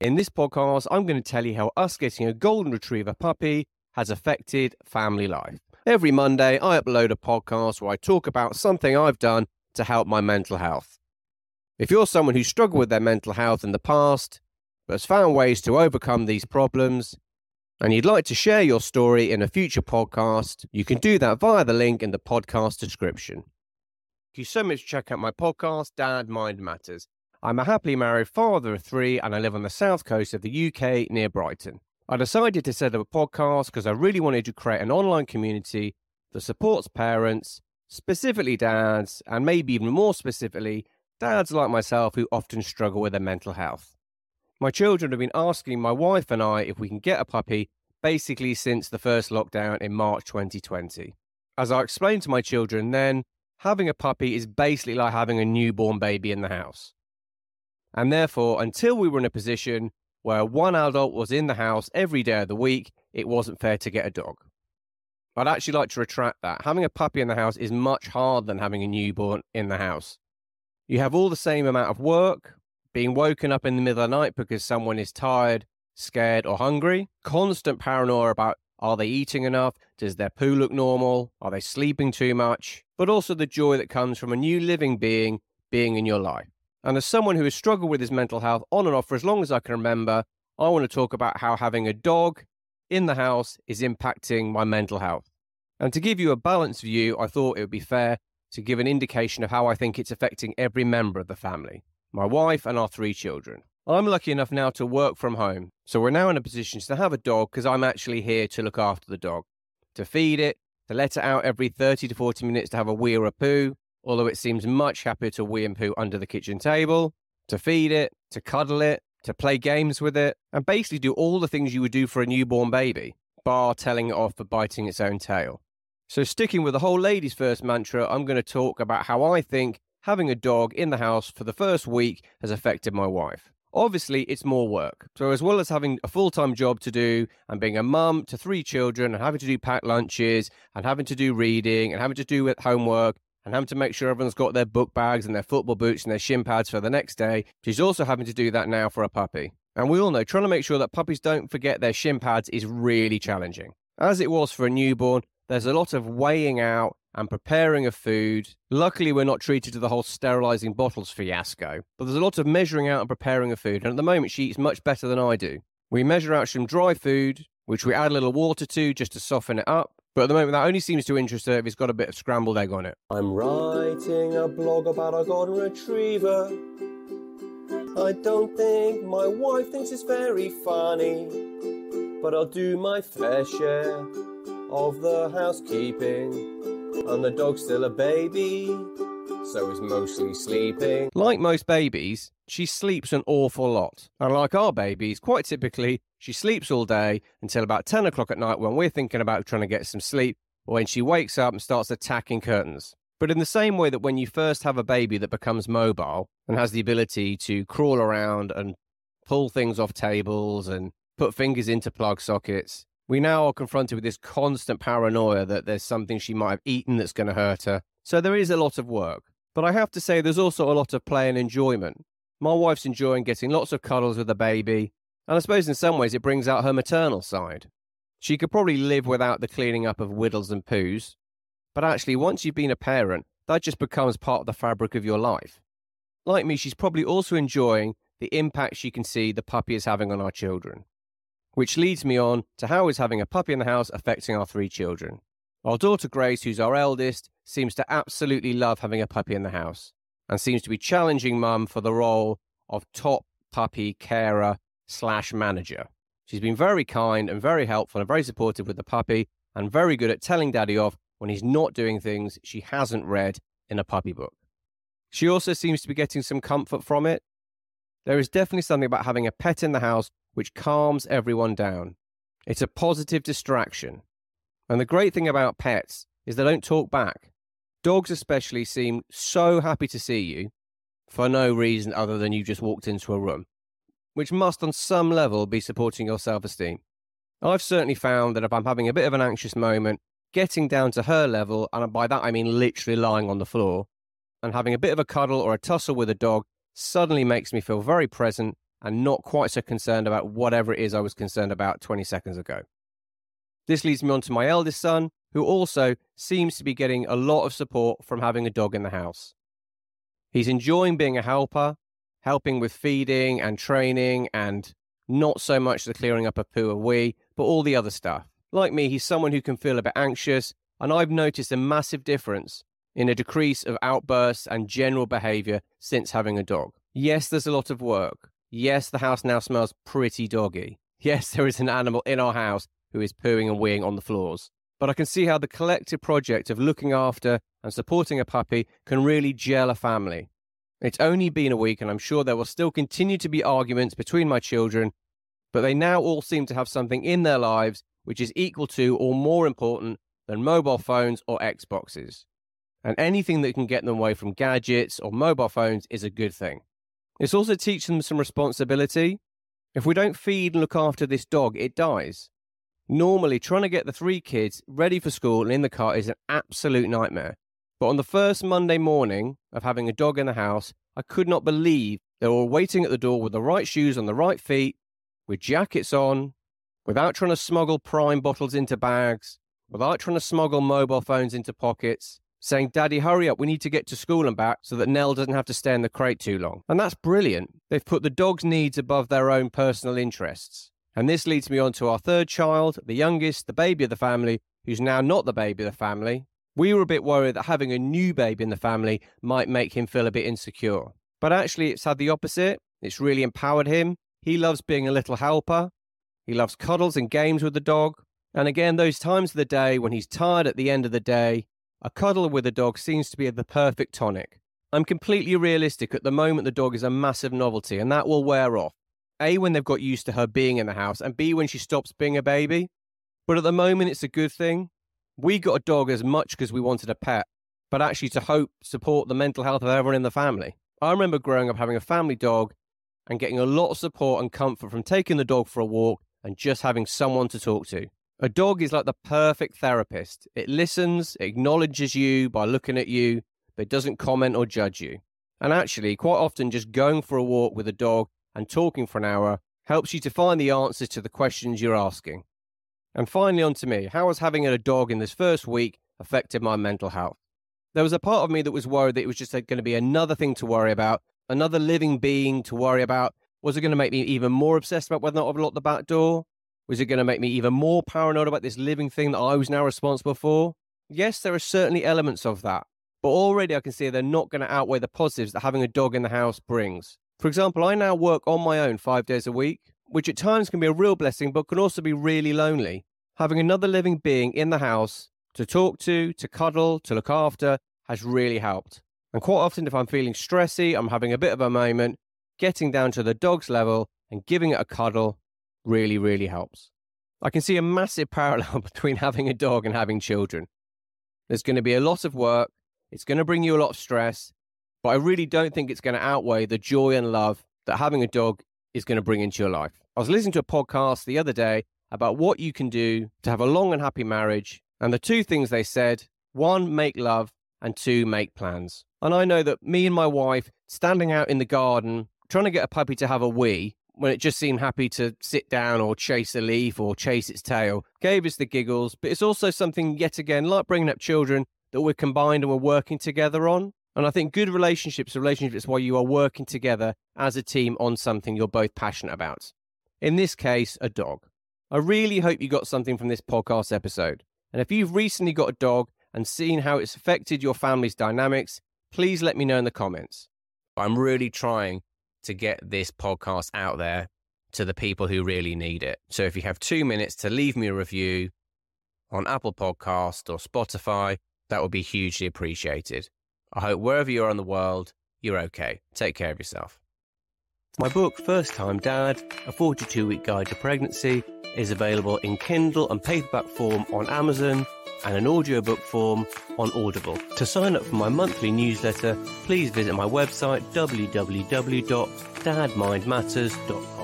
In this podcast, I'm going to tell you how us getting a golden retriever puppy has affected family life. Every Monday, I upload a podcast where I talk about something I've done to help my mental health. If you're someone who struggled with their mental health in the past, but has found ways to overcome these problems, and you'd like to share your story in a future podcast, you can do that via the link in the podcast description. Thank you so much for checking out my podcast, Dad Mind Matters. I'm a happily married father of 3 and I live on the south coast of the UK near Brighton. I decided to set up a podcast because I really wanted to create an online community that supports parents, specifically dads, and maybe even more specifically, dads like myself who often struggle with their mental health. My children have been asking my wife and I if we can get a puppy basically since the first lockdown in March 2020. As I explained to my children then, having a puppy is basically like having a newborn baby in the house. And therefore, until we were in a position where one adult was in the house every day of the week, it wasn't fair to get a dog. I'd actually like to retract that. Having a puppy in the house is much harder than having a newborn in the house. You have all the same amount of work, being woken up in the middle of the night because someone is tired, scared or hungry, constant paranoia about are they eating enough, does their poo look normal, are they sleeping too much, but also the joy that comes from a new living being in your life. And as someone who has struggled with his mental health on and off for as long as I can remember, I want to talk about how having a dog in the house is impacting my mental health. And to give you a balanced view, I thought it would be fair to give an indication of how I think it's affecting every member of the family, my wife and our 3 children. I'm lucky enough now to work from home, so we're now in a position to have a dog because I'm actually here to look after the dog, to feed it, to let it out every 30 to 40 minutes to have a wee or a poo, although it seems much happier to wee and poo under the kitchen table, to feed it, to cuddle it, to play games with it, and basically do all the things you would do for a newborn baby, bar telling it off for biting its own tail. So sticking with the whole ladies first mantra, I'm going to talk about how I think having a dog in the house for the first week has affected my wife. Obviously, it's more work. So as well as having a full-time job to do and being a mum to 3 children and having to do packed lunches and having to do reading and having to do homework, and having to make sure everyone's got their book bags and their football boots and their shin pads for the next day. She's also having to do that now for a puppy. And we all know trying to make sure that puppies don't forget their shin pads is really challenging. As it was for a newborn, there's a lot of weighing out and preparing of food. Luckily, we're not treated to the whole sterilising bottles fiasco, but there's a lot of measuring out and preparing of food. And at the moment, she eats much better than I do. We measure out some dry food, which we add a little water to just to soften it up. But at the moment, that only seems to interest her if it's got a bit of scrambled egg on it. I'm writing a blog about a golden retriever. I don't think my wife thinks it's very funny, but I'll do my fair share of the housekeeping. And the dog's still a baby, so is mostly sleeping. Like most babies, she sleeps an awful lot. And like our babies, quite typically, she sleeps all day until about 10 o'clock at night when we're thinking about trying to get some sleep, or when she wakes up and starts attacking curtains. But in the same way that when you first have a baby that becomes mobile and has the ability to crawl around and pull things off tables and put fingers into plug sockets, we now are confronted with this constant paranoia that there's something she might have eaten that's going to hurt her. So there is a lot of work. But I have to say there's also a lot of play and enjoyment. My wife's enjoying getting lots of cuddles with the baby, and I suppose in some ways it brings out her maternal side. She could probably live without the cleaning up of whittles and poos, but actually once you've been a parent, that just becomes part of the fabric of your life. Like me, she's probably also enjoying the impact she can see the puppy is having on our children. Which leads me on to how is having a puppy in the house affecting our 3 children. Our daughter Grace, who's our eldest, seems to absolutely love having a puppy in the house and seems to be challenging mum for the role of top puppy carer / manager. She's been very kind and very helpful and very supportive with the puppy and very good at telling daddy off when he's not doing things she hasn't read in a puppy book. She also seems to be getting some comfort from it. There is definitely something about having a pet in the house which calms everyone down. It's a positive distraction. And the great thing about pets is they don't talk back. Dogs especially seem so happy to see you for no reason other than you just walked into a room, which must on some level be supporting your self-esteem. I've certainly found that if I'm having a bit of an anxious moment, getting down to her level, and by that I mean literally lying on the floor, and having a bit of a cuddle or a tussle with a dog suddenly makes me feel very present and not quite so concerned about whatever it is I was concerned about 20 seconds ago. This leads me on to my eldest son, who also seems to be getting a lot of support from having a dog in the house. He's enjoying being a helper, helping with feeding and training, and not so much the clearing up of poo or wee, but all the other stuff. Like me, he's someone who can feel a bit anxious, and I've noticed a massive difference in a decrease of outbursts and general behaviour since having a dog. Yes, there's a lot of work. Yes, the house now smells pretty doggy. Yes, there is an animal in our house who is pooing and weeing on the floors. But I can see how the collective project of looking after and supporting a puppy can really gel a family. It's only been a week, and I'm sure there will still continue to be arguments between my children, but they now all seem to have something in their lives which is equal to or more important than mobile phones or Xboxes. And anything that can get them away from gadgets or mobile phones is a good thing. It's also teaching them some responsibility. If we don't feed and look after this dog, it dies. Normally, trying to get the 3 kids ready for school and in the car is an absolute nightmare. But on the first Monday morning of having a dog in the house, I could not believe they were waiting at the door with the right shoes on the right feet, with jackets on, without trying to smuggle Prime bottles into bags, without trying to smuggle mobile phones into pockets, saying, "Daddy, hurry up, we need to get to school and back so that Nell doesn't have to stay in the crate too long." And that's brilliant. They've put the dog's needs above their own personal interests. And this leads me on to our third child, the youngest, the baby of the family, who's now not the baby of the family. We were a bit worried that having a new baby in the family might make him feel a bit insecure. But actually, it's had the opposite. It's really empowered him. He loves being a little helper. He loves cuddles and games with the dog. And again, those times of the day when he's tired at the end of the day, a cuddle with a dog seems to be the perfect tonic. I'm completely realistic. At the moment, the dog is a massive novelty, and that will wear off. A, when they've got used to her being in the house, and B, when she stops being a baby. But at the moment, it's a good thing. We got a dog as much because we wanted a pet, but actually to support the mental health of everyone in the family. I remember growing up having a family dog and getting a lot of support and comfort from taking the dog for a walk and just having someone to talk to. A dog is like the perfect therapist. It listens, it acknowledges you by looking at you, but it doesn't comment or judge you. And actually, quite often just going for a walk with a dog and talking for an hour helps you to find the answers to the questions you're asking. And finally, on to me. How has having a dog in this first week affected my mental health? There was a part of me that was worried that it was just going to be another thing to worry about, another living being to worry about. Was it going to make me even more obsessed about whether or not I've locked the back door? Was it going to make me even more paranoid about this living thing that I was now responsible for? Yes, there are certainly elements of that. But already I can see they're not going to outweigh the positives that having a dog in the house brings. For example, I now work on my own 5 days a week, which at times can be a real blessing, but can also be really lonely. Having another living being in the house to talk to cuddle, to look after, has really helped. And quite often, if I'm feeling stressy, I'm having a bit of a moment, getting down to the dog's level and giving it a cuddle really, really helps. I can see a massive parallel between having a dog and having children. There's going to be a lot of work. It's going to bring you a lot of stress, but I really don't think it's going to outweigh the joy and love that having a dog is going to bring into your life. I was listening to a podcast the other day about what you can do to have a long and happy marriage. And the 2 things they said, 1, make love, and 2, make plans. And I know that me and my wife standing out in the garden, trying to get a puppy to have a wee, when it just seemed happy to sit down or chase a leaf or chase its tail, gave us the giggles. But it's also something, yet again, like bringing up children, that we're combined and we're working together on. And I think good relationships is why you are working together as a team on something you're both passionate about. In this case, a dog. I really hope you got something from this podcast episode. And if you've recently got a dog and seen how it's affected your family's dynamics, please let me know in the comments. I'm really trying to get this podcast out there to the people who really need it. So if you have 2 minutes to leave me a review on Apple Podcast or Spotify, that would be hugely appreciated. I hope wherever you are in the world, you're okay. Take care of yourself. My book, First Time Dad, a 42-week guide to pregnancy, is available in Kindle and paperback form on Amazon and an audiobook form on Audible. To sign up for my monthly newsletter, please visit my website www.dadmindmatters.com.